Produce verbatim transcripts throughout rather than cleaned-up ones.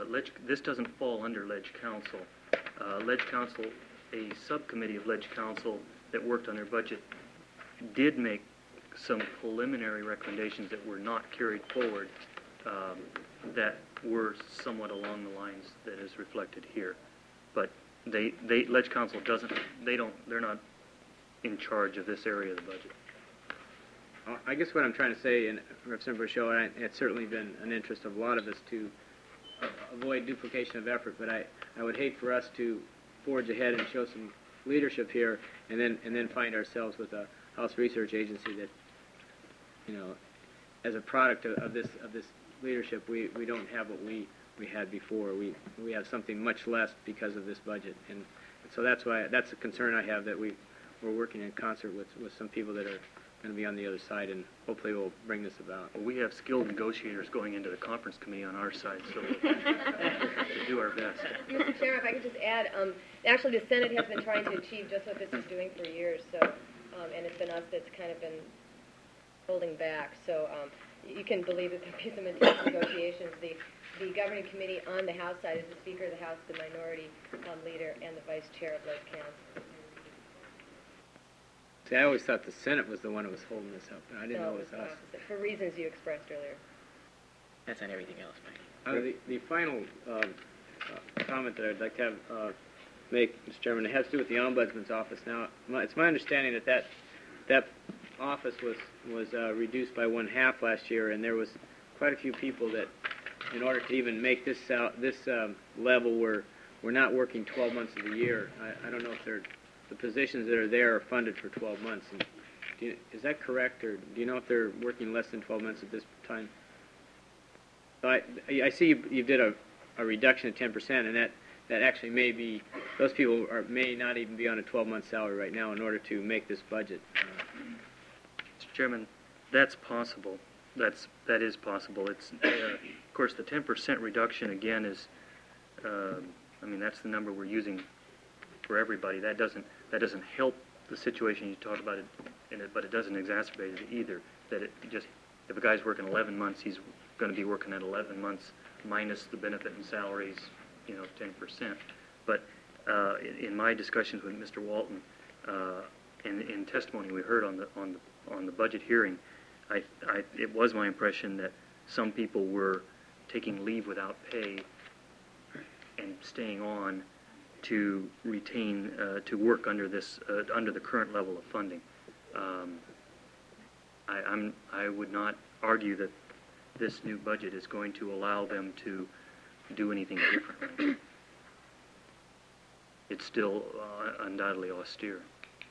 Ledge, this doesn't fall under Ledge Council. Uh, Ledge Council, a subcommittee of Ledge Council that worked on their budget, did make some preliminary recommendations that were not carried forward, um, that were somewhat along the lines that is reflected here. But they, they, Ledge Council doesn't, they don't, they're not in charge of this area of the budget. Uh, I guess what I'm trying to say, and Representative Rochelle, and it's certainly been an interest of a lot of us to uh, avoid duplication of effort, but I, I would hate for us to forge ahead and show some leadership here and then and then find ourselves with a House Research Agency that, you know, as a product of, of this of this leadership, we, we don't have what we, we had before. We we have something much less because of this budget, and, and so that's why that's a concern I have, that we we're working in concert with, with some people that are going to be on the other side, and hopefully we'll bring this about. Well, we have skilled negotiators going into the conference committee on our side, so we'll to do our best. Mister Chairman, if I could just add, um, actually the Senate has been trying to achieve just what this is doing for years, so, um, and it's been us that's kind of been holding back. So um, you can believe that there'll be some intense negotiations. The the governing committee on the House side is the Speaker of the House, the Minority um, Leader, and the Vice Chair of Ledge Council. See, I always thought the Senate was the one that was holding this up, and I didn't No, know it was us. opposite, for reasons you expressed earlier. That's on everything else, Mike. Uh, the, the final uh, uh, comment that I'd like to have uh, make, Mister Chairman, it has to do with the Ombudsman's office. Now, my, it's my understanding that that, that office was was uh, reduced by one half last year, and there was quite a few people that, in order to even make this out, this um, level, were were not working twelve months of the year. I, I don't know if they're the positions that are there are funded for twelve months. And do you, is that correct, or do you know if they're working less than twelve months at this time? So I, I see you, you did a, a reduction of ten percent, and that, that actually may be, those people are, may not even be on a twelve-month salary right now in order to make this budget. Uh, Mister Chairman, that's possible. That's, that is possible. It's, uh, of course, the ten percent reduction, again, is, uh, I mean, that's the number we're using for everybody. That doesn't that doesn't help the situation you talk about it in it, but it doesn't exacerbate it either. That it just, if a guy's working eleven months, he's going to be working at eleven months minus the benefit and salaries, you know, ten percent. But uh, in, in my discussions with Mister Walton, uh, and in testimony we heard on the on the on the budget hearing, I, I it was my impression that some people were taking leave without pay and staying on to retain, uh, to work under this, uh, under the current level of funding. Um, I, I'm, I would not argue that this new budget is going to allow them to do anything differently. It's still uh, undoubtedly austere.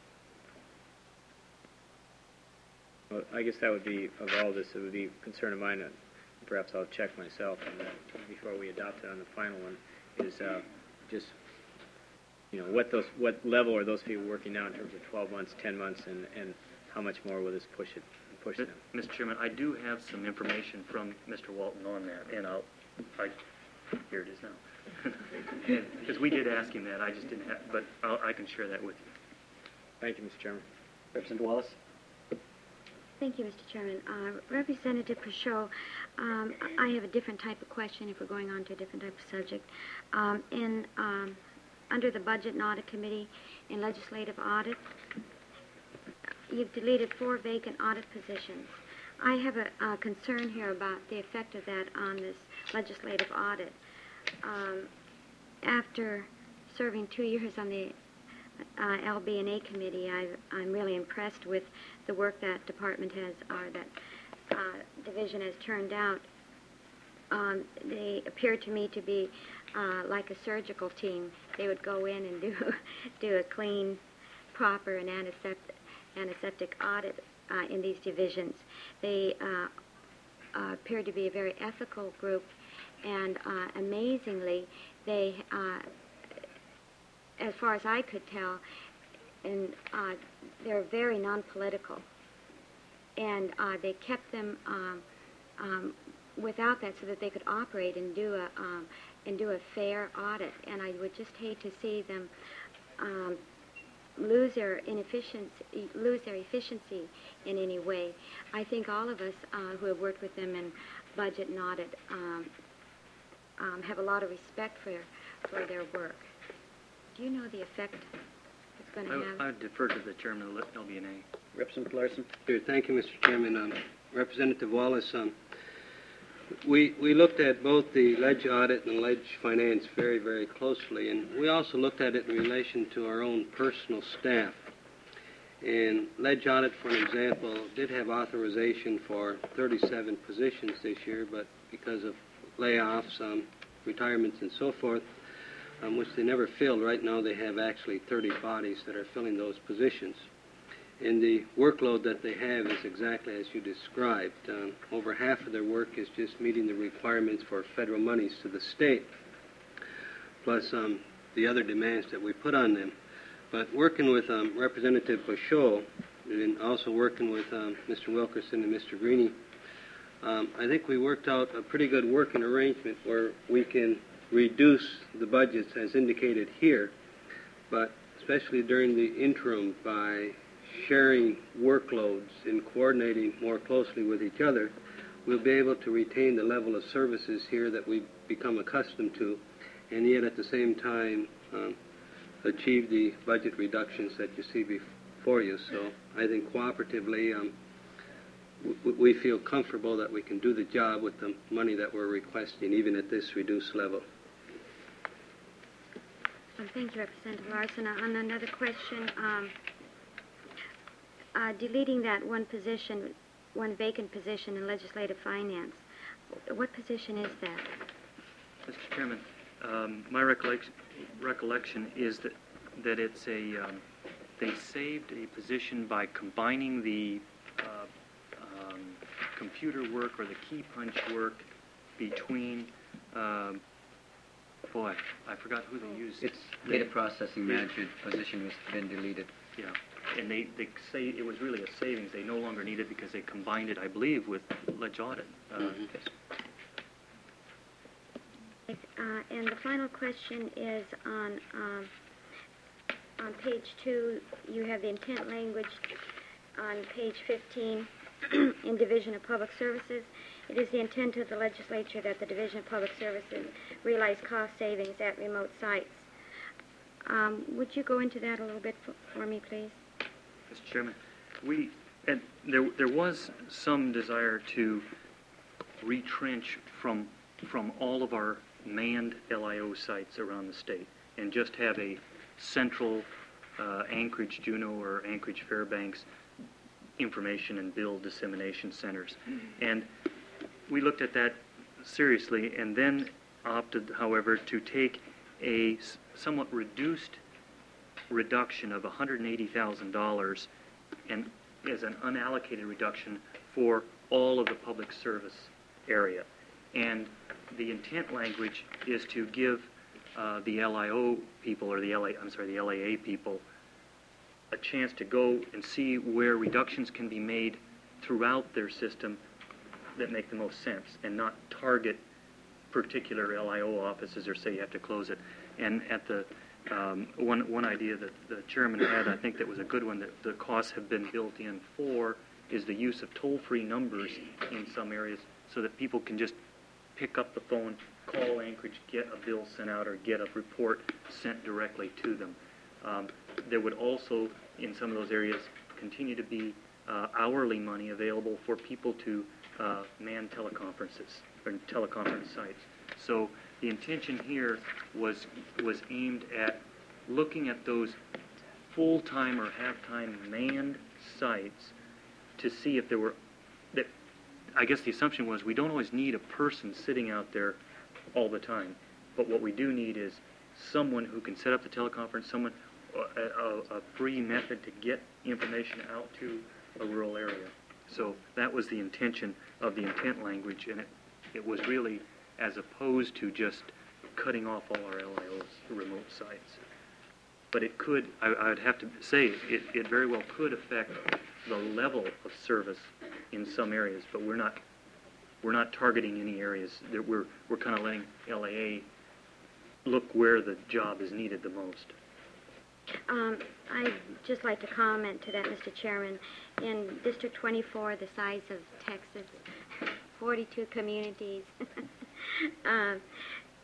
well, I guess that would be, of all this, it would be a concern of mine, and perhaps I'll check myself on that before we adopt it on the final one, is uh, just, you know, what those, what level are those people working now in terms of twelve months, ten months, and, and how much more will this push it, push them? Mister Chairman, I do have some information from Mister Walton on that, and I'll, I, here it is now. Because we did ask him that, I just didn't have, but I'll, I can share that with you. Thank you, Mister Chairman. Representative Wallace. Thank you, Mister Chairman. Uh, Representative Pashot, um, I have a different type of question if we're going on to a different type of subject. Um, in um, under the Budget and Audit Committee in Legislative Audit, you've deleted four vacant audit positions. I have a, a concern here about the effect of that on this legislative audit. Um, after serving two years on the uh, L B and A committee, I've, I'm really impressed with the work that department has, or that uh, division has turned out. Um, they appear to me to be uh, like a surgical team. They would go in and do do a clean, proper, and antiseptic, antiseptic audit uh, in these divisions. They uh, uh, appear to be a very ethical group, and uh, amazingly, they, uh, as far as I could tell, and uh, they're very non-political, and uh, they kept them um, um, without that so that they could operate and do a um, and do a fair audit. And I would just hate to see them um, lose their inefficiency, lose their efficiency in any way. I think all of us uh, who have worked with them in budget and audit um, um, have a lot of respect for, for their work. Do you know the effect it's going to I, have? I would defer to the chairman of the L B N A. Representative Larson. Sure. Thank you, Mister Chairman. Um, Representative Wallace, um, we, we looked at both the ledge audit and ledge finance very, very closely, and we also looked at it in relation to our own personal staff. And ledge audit, for an example, did have authorization for thirty-seven positions this year, but because of layoffs, um, retirements, and so forth, um, which they never filled, right now they have actually thirty bodies that are filling those positions. And the workload that they have is exactly as you described. Um, over half of their work is just meeting the requirements for federal monies to the state, plus um, the other demands that we put on them. But working with um, Representative Bashot and also working with um, Mister Wilkerson and Mister Greeny, um, I think we worked out a pretty good working arrangement where we can reduce the budgets as indicated here, but especially during the interim by sharing workloads and coordinating more closely with each other, we'll be able to retain the level of services here that we've become accustomed to, and yet at the same time um, achieve the budget reductions that you see before you. So I think cooperatively um, w- we feel comfortable that we can do the job with the money that we're requesting, even at this reduced level. Well, thank you, Representative Larson. On another question, um, uh, deleting that one position, one vacant position in legislative finance, what position is that? Mister Chairman, um, my recollection, recollection is that that it's a um, they saved a position by combining the uh, um, computer work or the key punch work between. Um, boy, I forgot who they used. It's data processing manager position has been deleted. Yeah, and they, they say it was really a savings. They no longer need it because they combined it, I believe, with ledge audit. Uh, Mm-hmm. Uh, and the final question is on um, on page two. You have the intent language on page fifteen in Division of Public Services. It is the intent of the legislature that the Division of Public Services realize cost savings at remote sites. Um, would you go into that a little bit for, for me, please? Mister Chairman, we and there there was some desire to retrench from from all of our manned L I O sites around the state and just have a central uh, Anchorage, Juneau, or Anchorage, Fairbanks information and bill dissemination centers. And we looked at that seriously and then opted, however, to take a s- somewhat reduced reduction of one hundred eighty thousand dollars and as an unallocated reduction for all of the public service area. And the intent language is to give uh, the L I O people, or the L A, I'm sorry, the L A A people, a chance to go and see where reductions can be made throughout their system that make the most sense, and not target particular L I O offices or say you have to close it. And at the um, one one idea that the chairman had, I think that was a good one, that the costs have been built in for, is the use of toll-free numbers in some areas so that people can just pick up the phone, call Anchorage, get a bill sent out, or get a report sent directly to them. Um, there would also, in some of those areas, continue to be uh, hourly money available for people to uh, man teleconferences or teleconference sites. So the intention here was was aimed at looking at those full-time or half-time manned sites to see if there were, that I guess the assumption was we don't always need a person sitting out there all the time, but what we do need is someone who can set up the teleconference, someone, a, a, a free method to get information out to a rural area. So that was the intention of the intent language, and it, it was really as opposed to just cutting off all our L I Os, remote sites. But it could, I, I would have to say, it, it very well could affect the level of service in some areas, but we're not we're not targeting any areas. That we're we're kind of letting L A A look where the job is needed the most. Um, I'd just like to comment to that, Mister Chairman. In District twenty-four, the size of Texas, forty-two communities, um,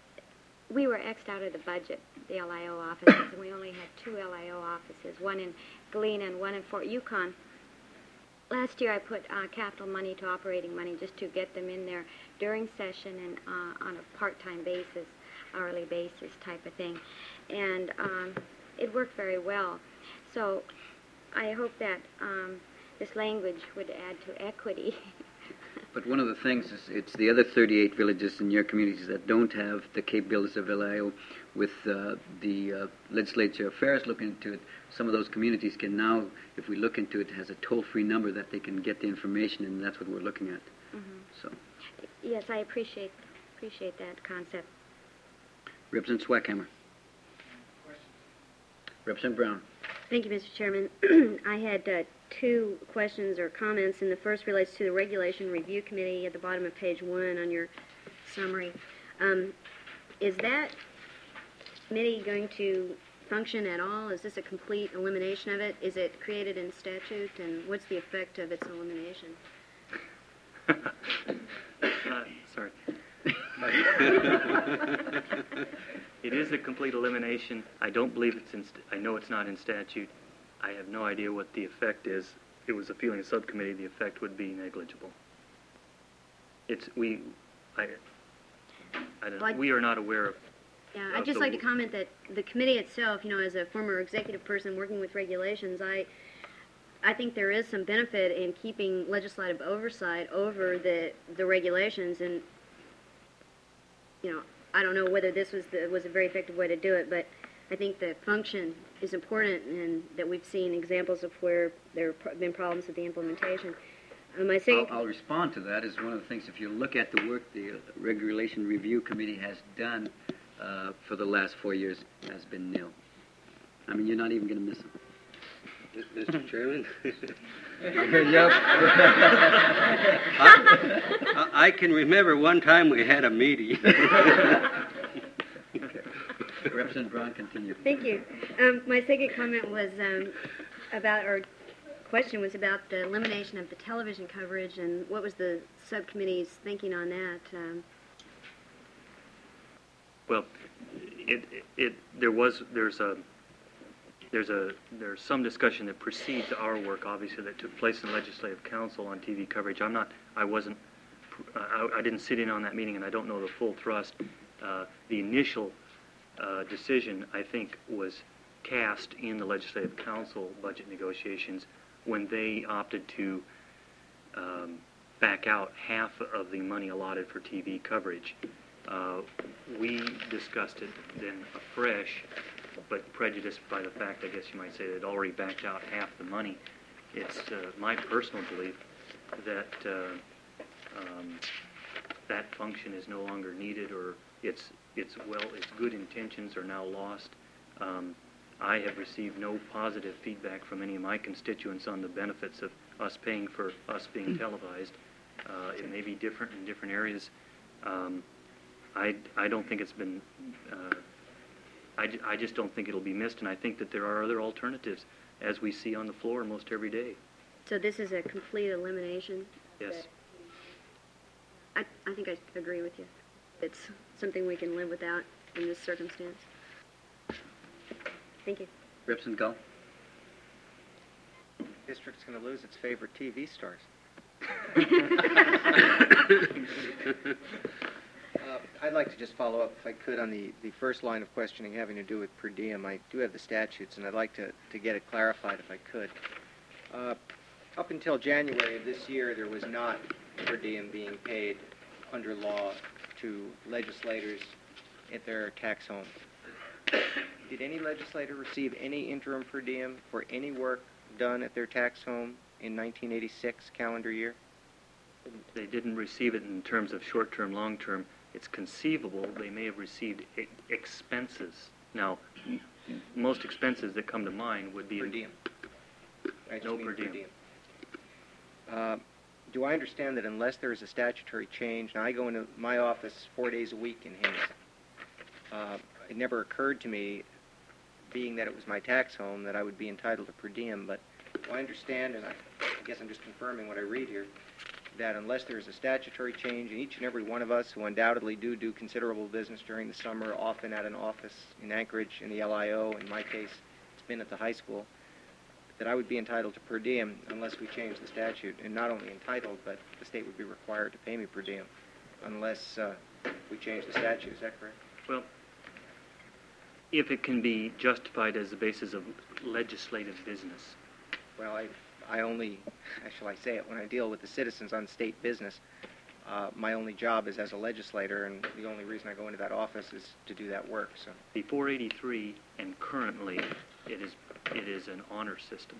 we were X'd out of the budget, the L I O offices, and we only had two L I O offices, one in Galena and one in Fort Yukon. Last year I put uh, capital money to operating money just to get them in there during session and uh, on a part-time basis, hourly basis type of thing. And um, it worked very well. So I hope that um, this language would add to equity. But one of the things is it's the other thirty-eight villages in your communities that don't have the capabilities of L I O. With uh, the uh, legislature affairs looking into it, some of those communities can now, if we look into it, has a toll-free number that they can get the information, and that's what we're looking at. Mm-hmm. So, Yes, I appreciate appreciate that concept. Representative Swackhammer. Representative Brown. Thank you, Mister Chairman. I had uh, two questions or comments, and the first relates to the Regulation Review Committee at the bottom of page one on your summary. Um, is that committee going to function at all? Is this a complete elimination of it? Is it created in statute, and what's the effect of its elimination? uh, sorry. It is a complete elimination. I don't believe it's in, st- I know it's not in statute. I have no idea what the effect is. It was a feeling of subcommittee, the effect would be negligible. It's, we, I, I don't, Like- we are not aware of. Yeah, I'd of just the like to w- comment that the committee itself, you know, as a former executive person working with regulations, I I think there is some benefit in keeping legislative oversight over the the regulations, and you know, I don't know whether this was the, was a very effective way to do it, but I think the function is important, and that we've seen examples of where there have been problems with the implementation. Uh, my second, I'll, I'll respond to that. Is one of the things, if you look at the work the uh, Regulation Review Committee has done uh, for the last four years, has been nil. I mean, you're not even going to miss them. Mister Chairman? Yep. I, I can remember one time we had a meeting. Representative Brown, continue. Thank you. Um, my second comment was um, about, or question was about the elimination of the television coverage, and what was the subcommittee's thinking on that? Um, Well, it, it, it, there was, there's a, there's a, there's some discussion that precedes our work, obviously, that took place in Legislative Council on T V coverage. I'm not, I wasn't, I, I didn't sit in on that meeting, and I don't know the full thrust. Uh, the initial uh, decision, I think, was cast in the Legislative Council budget negotiations when they opted to um, back out half of the money allotted for T V coverage. Uh, we discussed it then afresh, but prejudiced by the fact, I guess you might say, that it already backed out half the money. It's uh, my personal belief that uh, um, that function is no longer needed, or its its well, its good intentions are now lost. Um, I have received no positive feedback from any of my constituents on the benefits of us paying for us being televised. Uh, it may be different in different areas. Um, I, I don't think it's been, uh, I, I just don't think it'll be missed, and I think that there are other alternatives, as we see on the floor most every day. so this is a complete elimination? Yes. I, I think I agree with you. It's something we can live without in this circumstance. Thank you. Representative Gull. District's going to lose its favorite T V stars. Uh, I'd like to just follow up, if I could, on the, the first line of questioning having to do with per diem. I do have the statutes, and I'd like to, to get it clarified if I could. Uh, up until January of this year, there was not per diem being paid under law to legislators at their tax home. Did any legislator receive any interim per diem for any work done at their tax home in nineteen eighty-six calendar year? They didn't receive it in terms of short-term, long-term. It's conceivable they may have received e- expenses. Now, m- most expenses that come to mind would be Per diem. I just No mean per diem. Uh, do I understand that unless there is a statutory change, now I go into my office four days a week in Haines. Uh, it never occurred to me, being that it was my tax home, that I would be entitled to per diem, but do I understand, and I, I guess I'm just confirming what I read here, that unless there's a statutory change, and each and every one of us who undoubtedly do do considerable business during the summer, often at an office in Anchorage, in the L I O, in my case, it's been at the high school, that I would be entitled to per diem unless we change the statute. And not only entitled, but the state would be required to pay me per diem unless uh, we change the statute. Is that correct? Well, if it can be justified as the basis of legislative business. Well, I, I only, how shall I say it, when I deal with the citizens on state business, uh, my only job is as a legislator, and the only reason I go into that office is to do that work. So, Before eighty-three and currently, it is it is an honor system.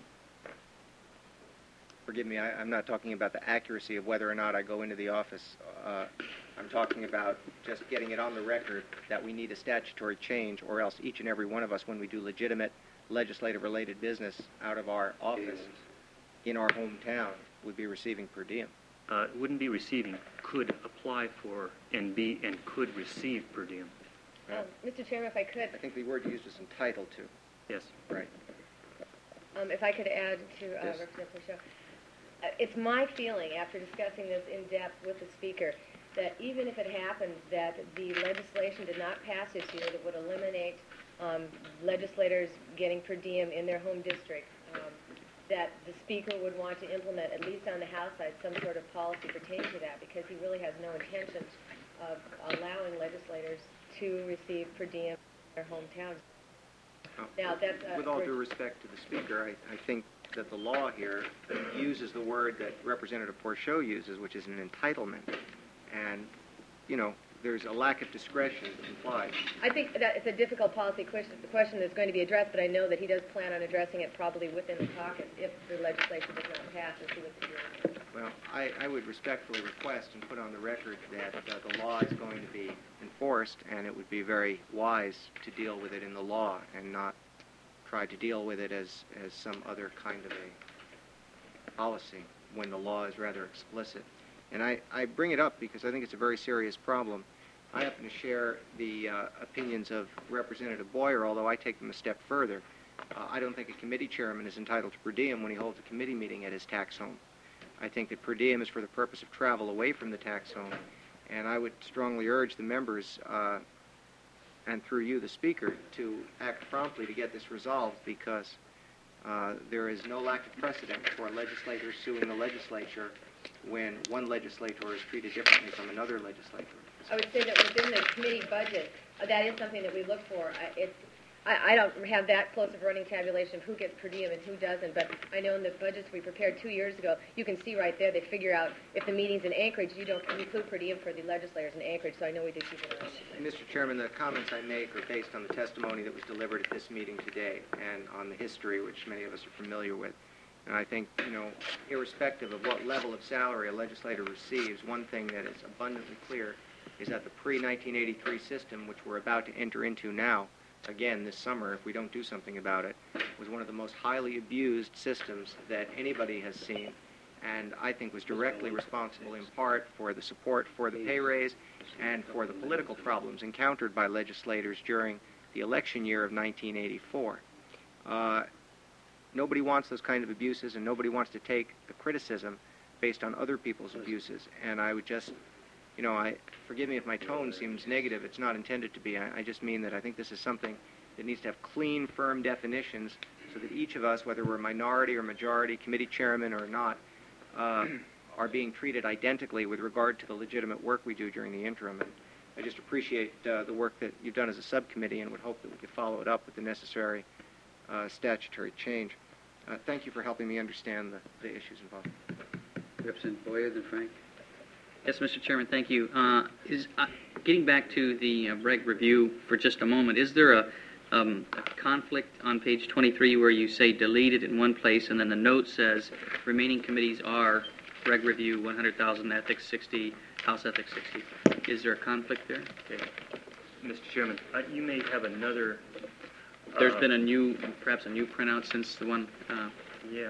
forgive me, I, I'm not talking about the accuracy of whether or not I go into the office. Uh, I'm talking about just getting it on the record that we need a statutory change, or else each and every one of us, when we do legitimate legislative-related business out of our office in our hometown, would be receiving per diem. Uh, wouldn't be receiving, could apply for and be and could receive per diem. Um, Mister Chairman, if I could, I think the word used is entitled to. Yes. Right. um, if I could add to uh, Yes. Representative Michaud, uh, it's my feeling, after discussing this in depth with the Speaker, that even if it happens that the legislation did not pass this year that would eliminate um, legislators getting per diem in their home district, um, that the Speaker would want to implement, at least on the House side, some sort of policy pertaining to that, because he really has no intention of allowing legislators to receive per diem in their hometowns. Oh, Now, that's, uh, with all for- due respect to the Speaker, I, I think that the law here uses the word that Representative Porchot uses, which is an entitlement. And, you know, there's a lack of discretion implied. I think that it's a difficult policy question, the question that's going to be addressed, but I know that he does plan on addressing it probably within the caucus if the legislation does not pass, and see what's doing. Well, I, I would respectfully request and put on the record that uh, the law is going to be enforced, and it would be very wise to deal with it in the law and not try to deal with it as, as some other kind of a policy when the law is rather explicit. And I, I bring it up because I think it's a very serious problem. I happen to share the uh, opinions of Representative Boyer, although I take them a step further. Uh, I don't think a committee chairman is entitled to per diem when he holds a committee meeting at his tax home. I think that per diem is for the purpose of travel away from the tax home, and I would strongly urge the members, uh, and through you, the Speaker, to act promptly to get this resolved, because uh, there is no lack of precedent for legislators suing the legislature when one legislator is treated differently from another legislator. I would say that within the committee budget, uh, that is something that we look for. I, it's, I, I don't have that close of a running tabulation of who gets per diem and who doesn't, but I know in the budgets we prepared two years ago, you can see right there, they figure out if the meeting's in Anchorage, you don't include per diem for the legislators in Anchorage, so I know we did keep it around. Mister Chairman, the comments I make are based on the testimony that was delivered at this meeting today and on the history which many of us are familiar with. And I think, you know, irrespective of what level of salary a legislator receives, one thing that is abundantly clear is that the pre nineteen eighty-three system, which we're about to enter into now, again this summer if we don't do something about it, was one of the most highly abused systems that anybody has seen, and I think was directly responsible in part for the support for the pay raise and for the political problems encountered by legislators during the election year of nineteen eighty-four. Uh, Nobody wants those kind of abuses, and nobody wants to take the criticism based on other people's abuses. And I would just, you know, I forgive me if my tone seems negative. It's not intended to be. I, I just mean that I think this is something that needs to have clean, firm definitions so that each of us, whether we're minority or majority, committee chairman or not, uh, are being treated identically with regard to the legitimate work we do during the interim. And I just appreciate uh, the work that you've done as a subcommittee and would hope that we could follow it up with the necessary uh, statutory change. Uh, thank you for helping me understand the, the issues involved. Representative Boyer, then Frank. Yes, Mister Chairman, thank you. Uh, is uh, getting back to the uh, reg review for just a moment, is there a, um, a conflict on page twenty-three where you say deleted in one place and then the note says remaining committees are reg review one hundred thousand, ethics sixty, House ethics sixty? Is there a conflict there? Okay. Mister Chairman, uh, you may have another... There's uh, been a new, perhaps a new printout since the one... Uh, Yeah.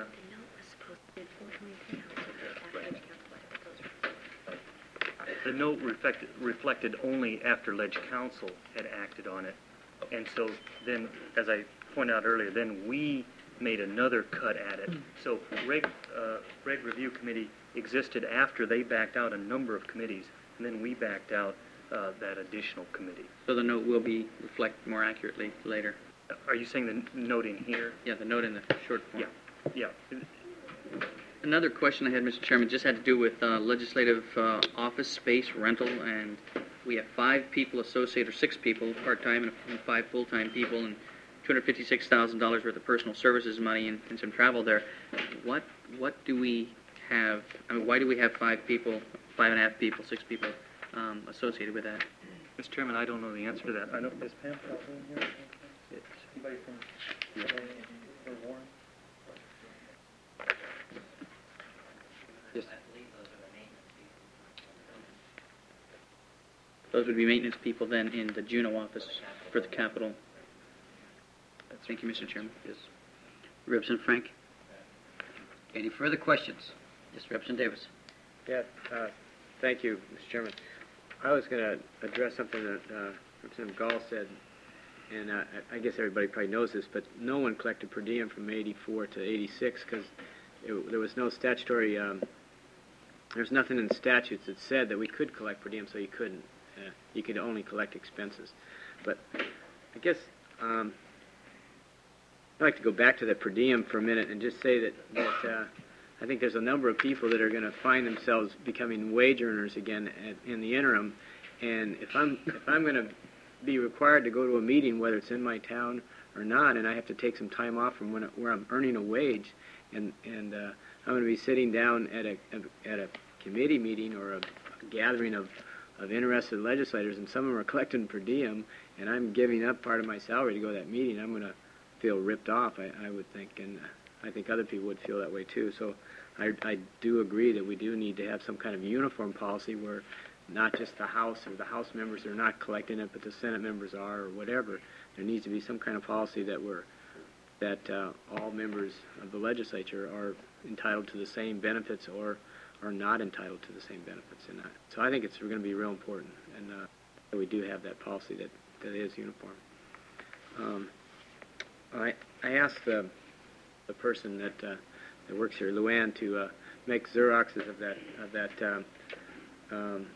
The note reflected, reflected only after Ledge Council had acted on it. And so then, as I pointed out earlier, then we made another cut at it. So Reg, uh, Reg Review Committee existed after they backed out a number of committees, and then we backed out uh, that additional committee. So the note will be reflect more accurately later. Are you saying the n- note in here? Yeah, the note in the short form. Yeah, yeah. Another question I had, Mister Chairman, just had to do with uh, legislative uh, office space rental, and we have five people associated, or six people part-time, and, and five full-time people, and two hundred fifty-six thousand dollars worth of personal services money and, and some travel there. What what do we have? I mean, why do we have five people, five and a half people, six people um, associated with that? Mister Chairman, I don't know the answer to that. I know, is Pam probably in here? Anybody from, yeah. from Warren? Yes. Those would be maintenance people then in the Juneau office for the Capitol. Thank you, Mister Chairman. Yes. Representative Frank? Any further questions? Yes, Representative Davis. Yeah, uh, thank you, Mister Chairman. I was going to address something that uh, Representative Gall said, and uh, I guess everybody probably knows this, but no one collected per diem from eighty-four to eighty-six because there was no statutory, um, there's nothing in the statutes that said that we could collect per diem, so you couldn't. Uh, you could only collect expenses. But I guess um, I'd like to go back to the per diem for a minute and just say that, that uh, I think there's a number of people that are going to find themselves becoming wage earners again at, in the interim. And if I'm if I'm going to be required to go to a meeting, whether it's in my town or not, and I have to take some time off from when it, where I'm earning a wage, and and uh, I'm going to be sitting down at a at a committee meeting or a, a gathering of of interested legislators, and some of them are collecting per diem, and I'm giving up part of my salary to go to that meeting, I'm going to feel ripped off, I, I would think, and I think other people would feel that way too. So I, I do agree that we do need to have some kind of uniform policy where not just the House or the House members are not collecting it, but the Senate members are, or whatever. There needs to be some kind of policy that we're that uh, all members of the legislature are entitled to the same benefits or are not entitled to the same benefits. And uh, so I think it's going to be real important, and uh, that we do have that policy that, that is uniform. Um, I I asked the the person that uh, that works here, Luann, to uh, make Xeroxes of that of that um, um,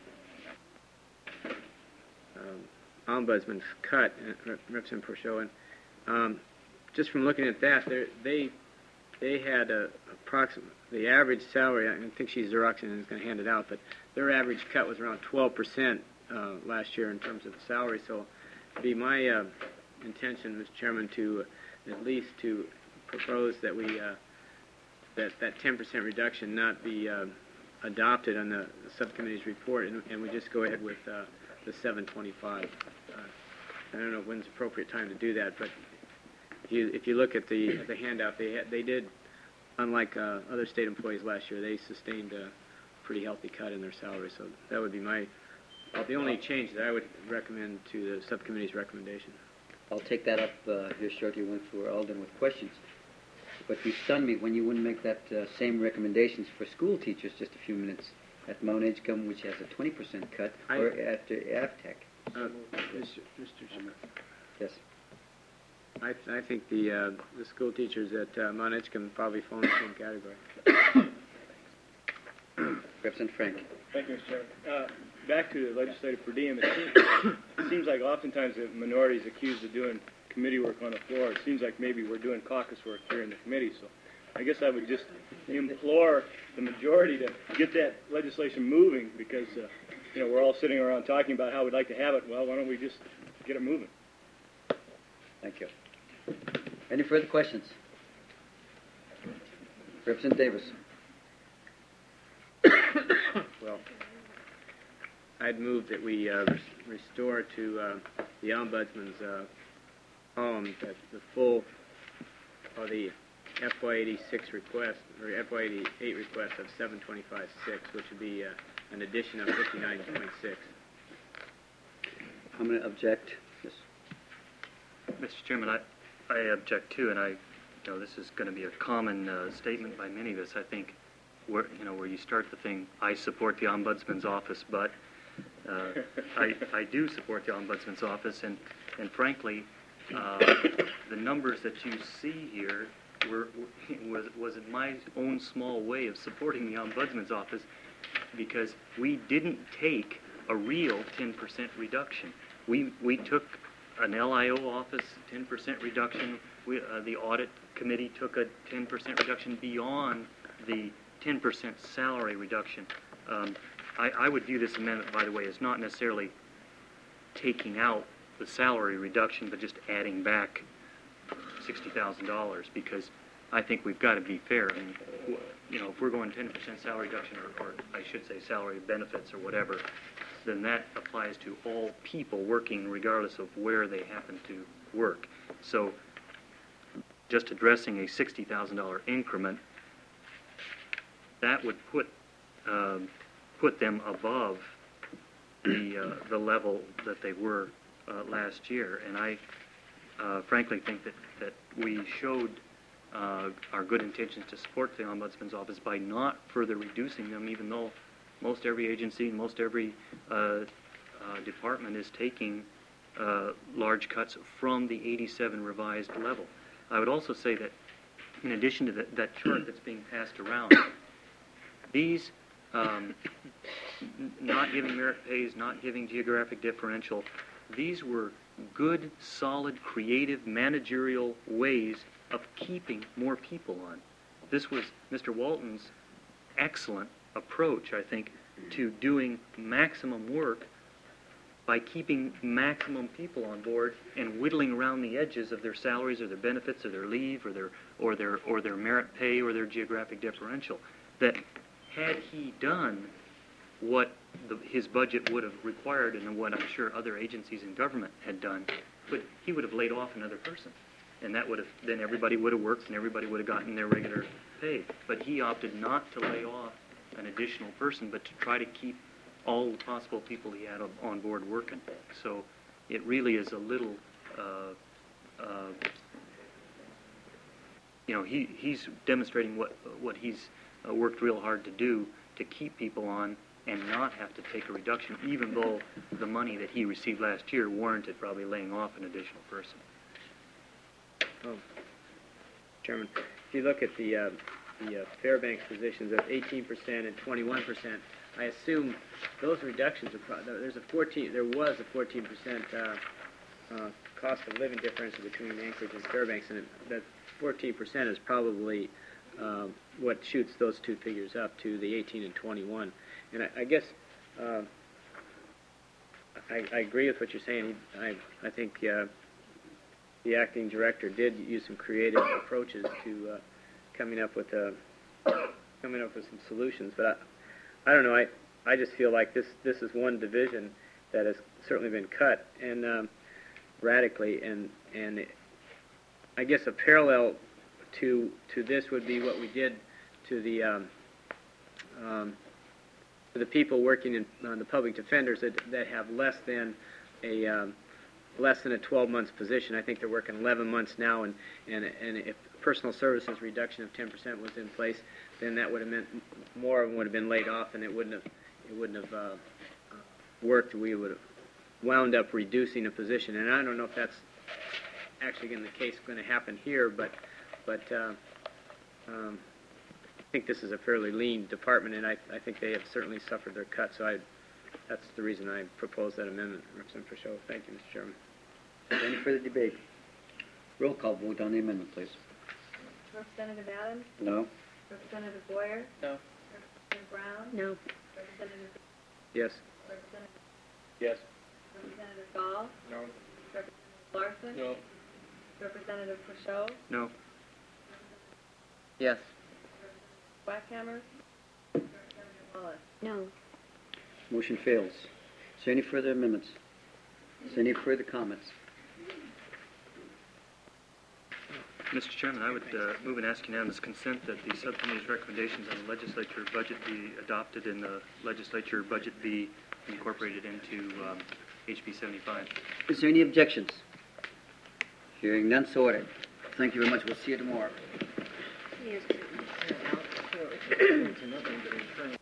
um, ombudsman's cut, uh, Representative Porchot, and um, just from looking at that, they they had a approximate the average salary. I think she's Xeroxing and is going to hand it out, but their average cut was around twelve percent uh, last year in terms of the salary. So, it'd be my uh, intention, Mister Chairman, to uh, at least to propose that we uh, that that ten percent reduction not be uh, adopted on the subcommittee's report, and, and we just go ahead with uh, the seven twenty-five. Uh, I don't know when's the appropriate time to do that, but if you if you look at the at the handout, they had, they did, unlike uh, other state employees last year, they sustained a pretty healthy cut in their salary. So that would be my the only change that I would recommend to the subcommittee's recommendation. I'll take that up uh, here shortly once we're all done with questions. But you stunned me when you wouldn't make that uh, same recommendations for school teachers just a few minutes at Mount Edgecombe, which has a twenty percent cut, I, or at uh, AvTech. Uh, Mister Mister Chairman. Yes. I, I think the uh, the school teachers at uh, Mount Edgecombe probably fall in the same category. Representative Frank. Thank you, Mister Chairman. Uh, back to the legislative per diem, it seems, it seems like oftentimes the minority is accused of doing committee work on the floor. It seems like maybe we're doing caucus work here in the committee. So I guess I would just implore the majority to get that legislation moving because, uh, you know, we're all sitting around talking about how we'd like to have it. Well, why don't we just get it moving? Thank you. Any further questions? Representative Davis. Well, I'd move that we uh, res- restore to uh, the Ombudsman's uh, column that the full, or the F Y eighty-six request, or F Y eighty-eight request of seven twenty-five six, which would be uh, an addition of fifty-nine point six. I'm going to object. Yes. Mister Chairman, I, I object too, and I, you know, this is going to be a common uh, statement by many of us. I think, where you know, where you start the thing, I support the Ombudsman's office, but uh, I, I do support the Ombudsman's office, and and frankly, uh, the numbers that you see here were, was, was in my own small way of supporting the Ombudsman's office, because we didn't take a real ten percent reduction. We, we took an L I O office ten percent reduction. We, uh, the audit committee took a ten percent reduction beyond the ten percent salary reduction. Um, I, I would view this amendment, by the way, as not necessarily taking out the salary reduction, but just adding back sixty thousand dollars, because I think we've got to be fair. I mean, you know, if we're going ten percent salary reduction, or, or I should say salary benefits or whatever, then that applies to all people working regardless of where they happen to work. So just addressing a sixty thousand dollars increment, that would put um, put them above the uh, the level that they were uh, last year. And I uh, frankly think that, that we showed uh, our good intentions to support the Ombudsman's office by not further reducing them, even though most every agency, most every uh, uh, department is taking uh, large cuts from the eighty-seven revised level. I would also say that in addition to that, that chart that's being passed around, these um, n- not giving merit pays, not giving geographic differential, these were good, solid, creative, managerial ways of keeping more people on. This was Mister Walton's excellent approach, I think, to doing maximum work by keeping maximum people on board and whittling around the edges of their salaries or their benefits or their leave or their or their or their merit pay or their geographic differential. That had he done what the, his budget would have required and what I'm sure other agencies in government had done, but he would have laid off another person. And that would have, then everybody would have worked and everybody would have gotten their regular pay. But he opted not to lay off an additional person, but to try to keep all the possible people he had on board working. So it really is a little, uh, uh, you know, he, he's demonstrating what, what he's uh, worked real hard to do to keep people on and not have to take a reduction, even though the money that he received last year warranted probably laying off an additional person. Oh, Chairman, if you look at the uh, the uh, Fairbanks positions of eighteen percent and twenty-one percent, I assume those reductions are pro- there's a fourteen there was a fourteen percent uh, uh, cost of living differential between Anchorage and Fairbanks, and it, that fourteen percent is probably um, what shoots those two figures up to the eighteen and twenty-one. And I, I guess uh, I, I agree with what you're saying. I I think. Uh, The acting director did use some creative approaches to uh, coming up with a, coming up with some solutions, but I, I don't know. I, I just feel like this this is one division that has certainly been cut and um, radically, and and it, I guess a parallel to to this would be what we did to the um, um, to the people working in on the public defenders that that have less than a um, less than a twelve months position. I think they're working eleven months now, and, and, and if personal services reduction of ten percent was in place, then that would have meant more of them would have been laid off, and it wouldn't have, it wouldn't have uh, worked. We would have wound up reducing a position, and I don't know if that's actually in the case going to happen here, but, but uh, um, I think this is a fairly lean department, and I, I think they have certainly suffered their cut, so I, that's the reason I proposed that amendment. Representative Pashot. Thank you, Mister Chairman. Any further debate? Roll call vote on the amendment, please. Representative Adams? No. Representative Boyer? No. Representative Brown? No. Representative Yes. Representative Yes. Representative Gall? No. Representative Larson? No. Representative Pashot? No. Yes. Wackhammer? Representative Wallace? No. Motion fails. Is there any further amendments? Is there any further comments? Mister Chairman, I would uh, move and ask unanimous consent that the subcommittee's recommendations on the legislature budget be adopted and the legislature budget be incorporated into um, H B seventy-five. Is there any objections? Hearing none, so ordered. Thank you very much. We'll see you tomorrow. Yes. To nothing but